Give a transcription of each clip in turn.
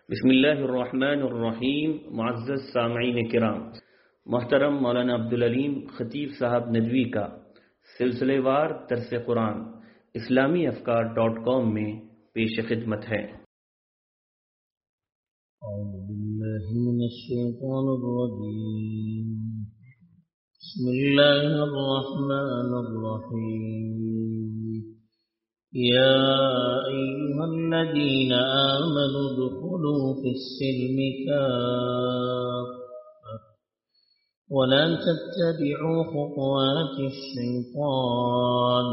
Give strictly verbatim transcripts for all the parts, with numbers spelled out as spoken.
بسم اللہ الرحمن الرحیم. معزز سامعین کرام، محترم مولانا عبدالعلیم خطیب صاحب ندوی کا سلسلے وار درس قرآن اسلامی افکار ڈاٹ کام میں پیش خدمت ہے. اعوذ باللہ من الشیطان الرجیم. بسم اللہ الرحمن الرحیم. یا ایہا الذین آمنوا ادخلوا فی السلم کافة ولا تتبعوا خطوات الشیطان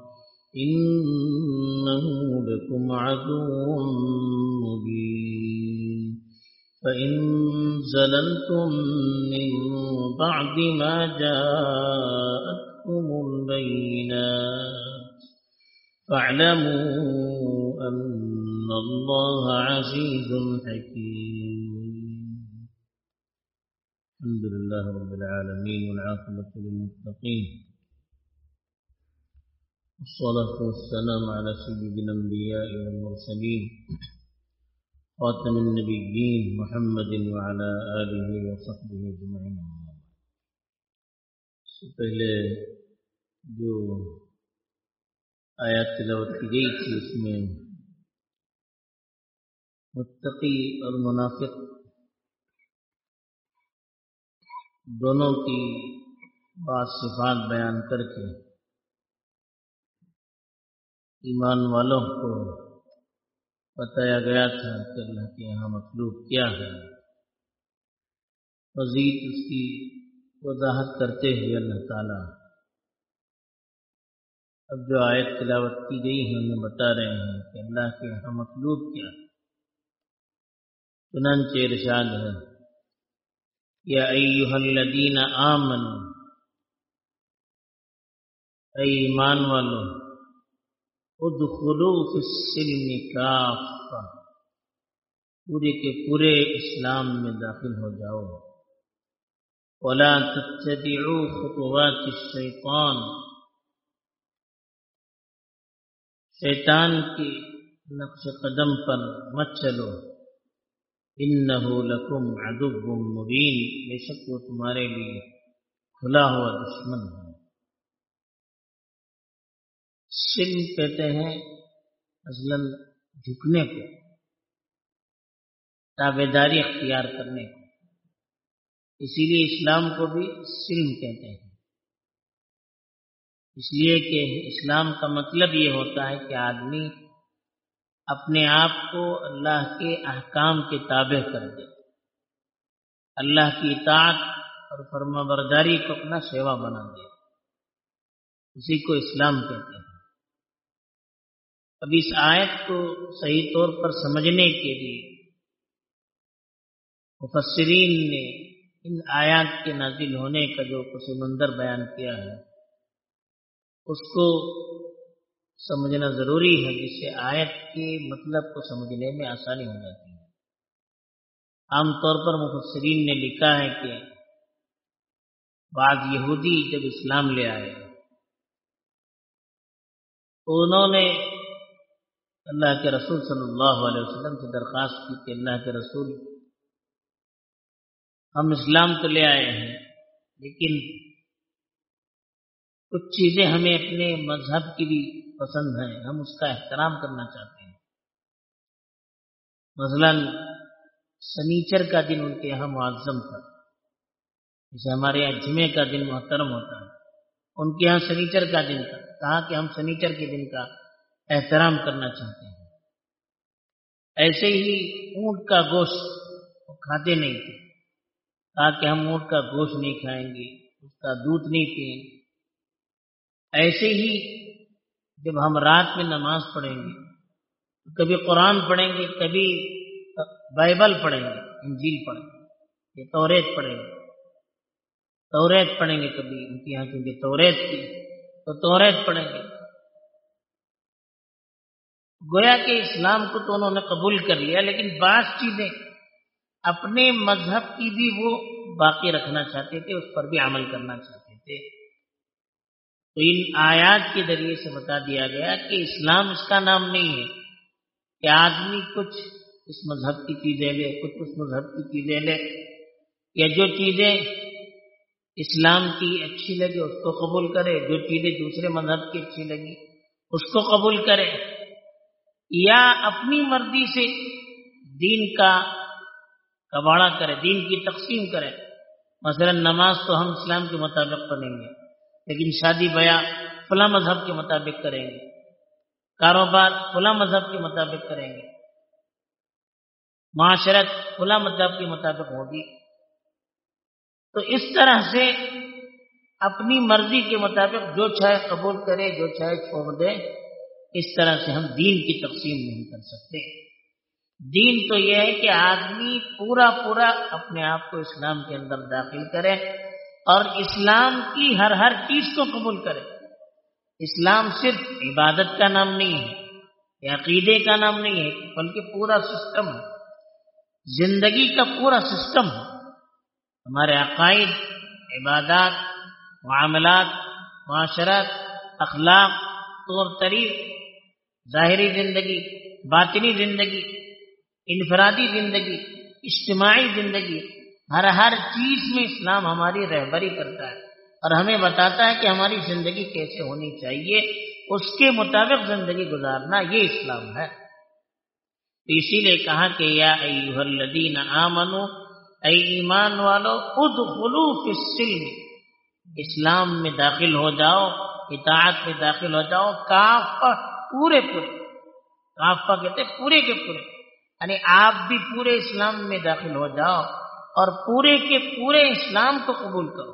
انہ لکم عدو مبین. فإن زللتم من بعد ما جاءتكم البينات فاعلموا أن الله عزيز حكيم. الحمد لله رب العالمين والعاقبة للمتقين والصلاة والسلام على سيد الأنبياء والمرسلين خاتم النبيين محمد وعلى آله وصحبه أجمعين. اس سے پہلے جو آیات تلاوت کی گئی تھی اس میں متقی اور منافق دونوں کی بعض صفات بیان کر کے ایمان والوں کو بتایا گیا تھا کہ اللہ کے یہاں مطلوب کیا ہے. مزید اس کی وضاحت کرتے ہوئے اللہ تعالیٰ اب جو آیت تلاوت کی گئی ہے ہمیں بتا رہے ہیں کہ اللہ کے یہاں مطلوب کیا ہے. چنانچہ ارشاد ہے یا ایھا الذین آمنوا، اے ایمان والو، ادخلوا فی السلم کافہ، پورے کے پورے اسلام میں داخل ہو جاؤ. ولا تتبعوا خطوات الشیطان، شیطان کی نقش قدم پر مت چلو. انہ لکم عدو مبین، بے شک وہ تمہارے لیے کھلا ہوا دشمن ہے. سلم کہتے ہیں اصلاً جھکنے کو، تابعداری اختیار کرنے کو، اسی لیے اسلام کو بھی سلم کہتے ہیں. اس لیے کہ اسلام کا مطلب یہ ہوتا ہے کہ آدمی اپنے آپ کو اللہ کے احکام کے تابع کر دے، اللہ کی اطاعت اور فرما برداری کو اپنا سیوا بنا دے. اسی کو اسلام کہتے ہیں. اب اس آیت کو صحیح طور پر سمجھنے کے لیے مفسرین نے ان آیات کے نازل ہونے کا جو پس منظر بیان کیا ہے اس کو سمجھنا ضروری ہے، جس سے آیت کے مطلب کو سمجھنے میں آسانی ہو جاتی ہے. عام طور پر مفسرین نے لکھا ہے کہ بعض یہودی جب اسلام لے آئے تو انہوں نے اللہ کے رسول صلی اللہ علیہ وسلم سے درخواست کی کہ اللہ کے رسول، ہم اسلام تو لے آئے ہیں لیکن کچھ چیزیں ہمیں اپنے مذہب کی بھی پسند ہیں، ہم اس کا احترام کرنا چاہتے ہیں. مثلا سنیچر کا دن ان کے یہاں معظم تھا، جیسے ہمارے یہاں جمعے کا دن محترم ہوتا ہے، ان کے یہاں سنیچر کا دن تھا. کہا کہ ہم سنیچر کے دن کا احترام کرنا چاہتے ہیں. ایسے ہی اونٹ کا گوشت وہ کھاتے نہیں تھے، کہا کہ ہم اونٹ کا گوشت نہیں کھائیں گے، اس کا دودھ نہیں پئیں گے. ایسے ہی جب ہم رات میں نماز پڑھیں گے تو کبھی قرآن پڑھیں گے، کبھی بائبل پڑھیں گے، انجیل پڑھیں گے، یہ توریت پڑھیں گے توریت پڑھیں گے کبھی ان کے یہاں کیونکہ توریت تھی تو توریت پڑھیں گے. گویا کہ اسلام کو تو انہوں نے قبول کر لیا، لیکن بعض چیزیں اپنے مذہب کی بھی وہ باقی رکھنا چاہتے تھے، اس پر بھی عمل کرنا چاہتے تھے. تو ان آیات کے ذریعے سے بتا دیا گیا کہ اسلام اس کا نام نہیں ہے کہ آدمی کچھ اس مذہب کی چیزیں لے، کچھ اس مذہب کی چیزیں لے، یا جو چیزیں اسلام کی اچھی لگے اس کو قبول کرے، جو چیزیں دوسرے مذہب کی اچھی لگی اس کو قبول کرے، یا اپنی مرضی سے دین کا کباڑا کرے، دین کی تقسیم کرے۔ مثلا نماز تو ہم اسلام کے مطابق پڑھیں گے، لیکن شادی بیاہ فلاں مذہب کے مطابق کریں گے، کاروبار فلاں مذہب کے مطابق کریں گے، معاشرت فلاں مذہب کے مطابق ہوگی۔ تو اس طرح سے اپنی مرضی کے مطابق جو چاہے قبول کرے، جو چاہے چھوڑ دے، اس طرح سے ہم دین کی تقسیم نہیں کر سکتے۔ دین تو یہ ہے کہ آدمی پورا پورا اپنے آپ کو اسلام کے اندر داخل کرے اور اسلام کی ہر ہر چیز کو قبول کرے۔ اسلام صرف عبادت کا نام نہیں ہے یا عقیدے کا نام نہیں ہے، بلکہ پورا سسٹم ہے، زندگی کا پورا سسٹم ہے۔ ہمارے عقائد، عبادات، معاملات، معاشرت، اخلاق، طور طریق، ظاہری زندگی، باطنی زندگی، انفرادی زندگی، اجتماعی زندگی، ہر ہر چیز میں اسلام ہماری رہبری کرتا ہے اور ہمیں بتاتا ہے کہ ہماری زندگی کیسے ہونی چاہیے، اس کے مطابق زندگی گزارنا، یہ اسلام ہے۔ اسی لیے کہا کہ یا ایھا الذین آمنوا، اے ایمان والو، ادخلوا فی السلم، اسلام میں داخل ہو جاؤ، اطاعت میں داخل ہو جاؤ، کافہ، پورے پورے، کافہ کہتے پورے کے پورے، یعنی آپ بھی پورے اسلام میں داخل ہو جاؤ اور پورے کے پورے اسلام کو قبول کرو،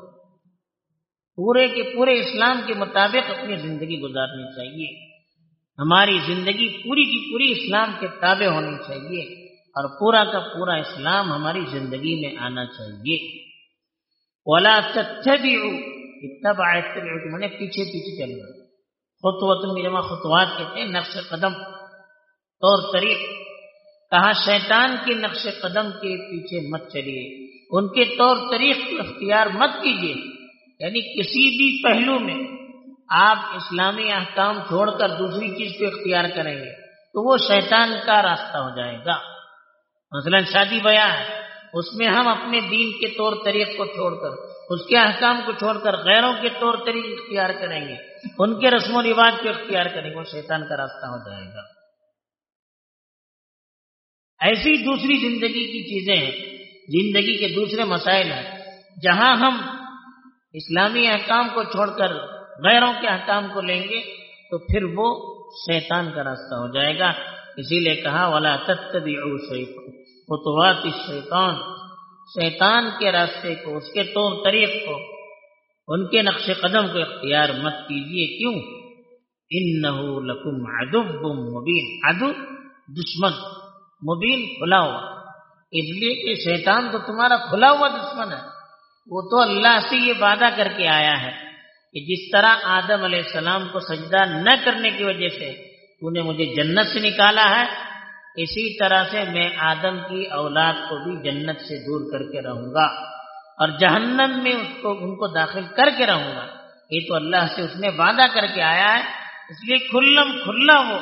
پورے کے پورے اسلام کے مطابق اپنی زندگی گزارنی چاہیے۔ ہماری زندگی پوری کی پوری اسلام کے تابع ہونی چاہیے اور پورا کا پورا اسلام ہماری زندگی میں آنا چاہیے۔ وَلَا تَتَّبِعُوا، اتبع اتبعوا کہ میں نے پیچھے پیچھے چلنا، خطوۃ جمع خطوات کہتے ہیں، نقش قدم، طور طریق۔ کہا شیطان کے نقش قدم کے پیچھے مت چلیے، ان کے طور طریق کو اختیار مت کیجیے، یعنی کسی بھی پہلو میں آپ اسلامی احکام چھوڑ کر دوسری چیز کو اختیار کریں گے تو وہ شیطان کا راستہ ہو جائے گا۔ مثلا شادی بیاہ ہے، اس میں ہم اپنے دین کے طور طریق کو چھوڑ کر، اس کے احکام کو چھوڑ کر غیروں کے طور طریق اختیار کریں گے، ان کے رسم و رواج کو اختیار کریں گے، وہ شیطان کا راستہ ہو جائے گا۔ ایسی دوسری زندگی کی چیزیں ہیں، زندگی کے دوسرے مسائل ہیں، جہاں ہم اسلامی احکام کو چھوڑ کر غیروں کے احکام کو لیں گے تو پھر وہ شیطان کا راستہ ہو جائے گا۔ اسی لیے کہا وَلَا تَتَّبِعُوا خُطُوَاتِ الشَّيْطَانِ، شیطان کے راستے کو، اس کے طور طریق کو، ان کے نقش قدم کو اختیار مت کیجیے۔ کیوں؟ إِنَّهُ لَكُمْ عَدُوٌّ مُبِينٌ، عدو دشمن، مبین کھلا ہوا، اس لیے کہ شیطان تو تمہارا کھلا ہوا دشمن ہے۔ وہ تو اللہ سے یہ وعدہ کر کے آیا ہے کہ جس طرح آدم علیہ السلام کو سجدہ نہ کرنے کی وجہ سے تو نے مجھے جنت سے نکالا ہے، اسی طرح سے میں آدم کی اولاد کو بھی جنت سے دور کر کے رہوں گا اور جہنم میں اس کو ان کو داخل کر کے رہوں گا۔ یہ تو اللہ سے اس نے وعدہ کر کے آیا ہے، اس لیے کھلم کھلا وہ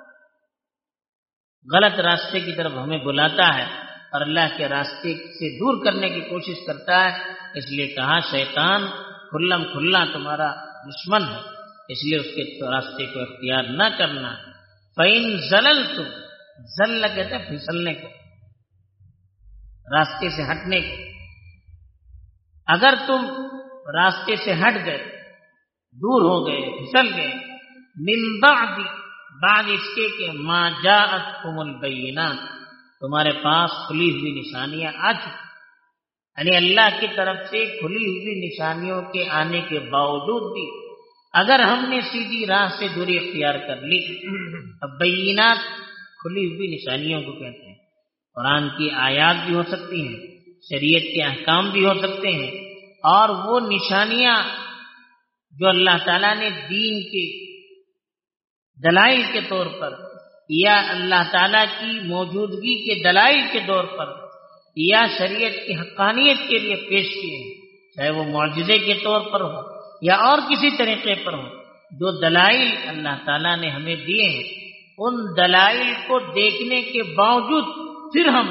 غلط راستے کی طرف ہمیں بلاتا ہے اور اللہ کے راستے سے دور کرنے کی کوشش کرتا ہے۔ اس لیے کہا شیطان کھلم کھلا تمہارا دشمن ہے، اس لیے اس کے راستے کو اختیار نہ کرنا۔ فَإِن زَلَلْتُمْ، زل کہتے ہیں پھسلنے کو، راستے سے ہٹنے کو۔ اگر تم راستے سے ہٹ گئے، دور ہو گئے، پھسل گئے، من بعد، بعد اس کے کہ ما جاءتکم البینات، تمہارے پاس کھلی ہوئی نشانیاں آ چکی، یعنی اللہ کی طرف سے کھلی ہوئی نشانیوں کے آنے کے باوجود بھی اگر ہم نے سیدھی راہ سے دوری اختیار کر لی، اب بینات کھلی ہوئی نشانیوں کو کہتے ہیں، قرآن کی آیات بھی ہو سکتی ہیں، شریعت کے احکام بھی ہو سکتے ہیں، اور وہ نشانیاں جو اللہ تعالیٰ نے دین کے دلائل کے طور پر یا اللہ تعالیٰ کی موجودگی کے دلائل کے طور پر یا شریعت کی حقانیت کے لیے پیش کیے ہیں، چاہے وہ معجزے کے طور پر ہو یا اور کسی طریقے پر ہو، جو دلائل اللہ تعالیٰ نے ہمیں دیے ہیں، ان دلائل کو دیکھنے کے باوجود پھر ہم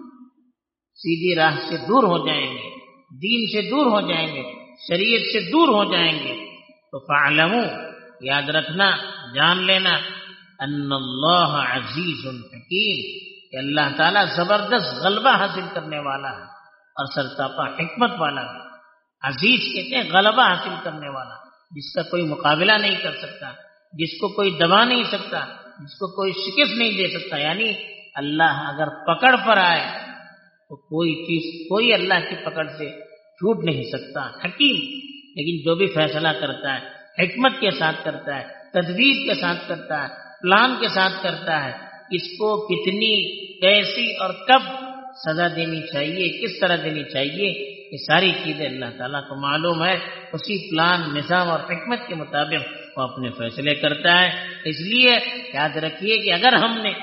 سیدھی راہ سے دور ہو جائیں گے، دین سے دور ہو جائیں گے، شریعت سے دور ہو جائیں گے. تو فاعلموا، یاد رکھنا، جان لینا، ان اللہ عزیز حکیم، کہ اللہ تعالیٰ زبردست غلبہ حاصل کرنے والا ہے اور سرتاپا حکمت والا ہے. عزیز کہتے ہیں غلبہ حاصل کرنے والا، جس کا کوئی مقابلہ نہیں کر سکتا، جس کو کوئی دبا نہیں سکتا، جس کو کوئی شکست نہیں دے سکتا. یعنی اللہ اگر پکڑ پر آئے تو کوئی چیز، کوئی اللہ کی پکڑ سے چھوٹ نہیں سکتا. حکیم، لیکن جو بھی فیصلہ کرتا ہے حکمت کے ساتھ کرتا ہے، تدبیر کے ساتھ کرتا ہے، پلان کے ساتھ کرتا ہے. اس کو کتنی، کیسی اور کب سزا دینی چاہیے، کس طرح دینی چاہیے، یہ ساری چیزیں اللہ تعالیٰ کو معلوم ہے. اسی پلان، نظام اور حکمت کے مطابق وہ اپنے فیصلے کرتا ہے. اس لیے یاد رکھیے کہ اگر ہم نے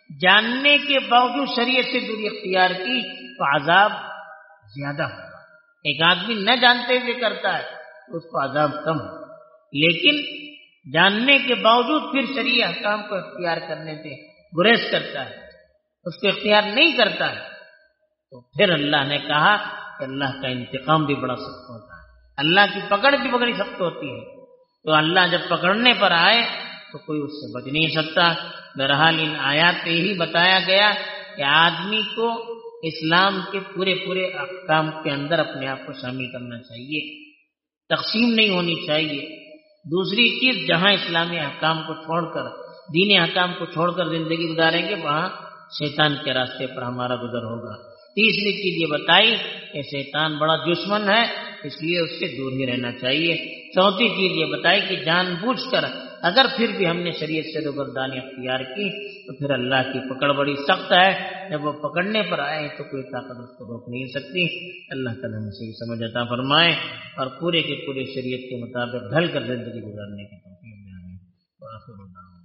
جاننے کے باوجود شریعت سے دوری اختیار کی تو عذاب زیادہ ہوگا. ایک آدمی نہ جانتے ہوئے کرتا ہے تو اس کو عذاب کم ہوگا، لیکن جاننے کے باوجود پھر شرعی احکام کو اختیار کرنے سے گریز کرتا ہے، اس کو اختیار نہیں کرتا ہے، تو پھر اللہ نے کہا کہ اللہ کا انتقام بھی بڑا سخت ہوتا ہے، اللہ کی پکڑ بھی بڑی سخت ہوتی ہے. تو اللہ جب پکڑنے پر آئے تو کوئی اس سے بچ نہیں سکتا. بہرحال ان آیات پہ یہی بتایا گیا کہ آدمی کو اسلام کے پورے پورے احکام کے اندر اپنے آپ کو شامل کرنا چاہیے، تقسیم نہیں ہونی چاہیے. دوسری چیز، جہاں اسلامی احکام کو چھوڑ کر، دینی احکام کو چھوڑ کر زندگی گزاریں گے وہاں شیطان کے راستے پر ہمارا گزر ہوگا. تیسری چیز یہ بتائی کہ شیطان بڑا دشمن ہے، اس لیے اس سے دور ہی رہنا چاہیے. چوتھی چیز یہ بتائی کہ جان بوجھ کر اگر پھر بھی ہم نے شریعت سے روگردانی اختیار کی تو پھر اللہ کی پکڑ بڑی سخت ہے. جب وہ پکڑنے پر آئے تو کوئی طاقت اس کو روک نہیں سکتی. اللہ تعالیٰ ہم سے سمجھ عطا فرمائے اور پورے کے پورے شریعت کے مطابق ڈھل کر زندگی گزارنے کی توفیق دے. آمین.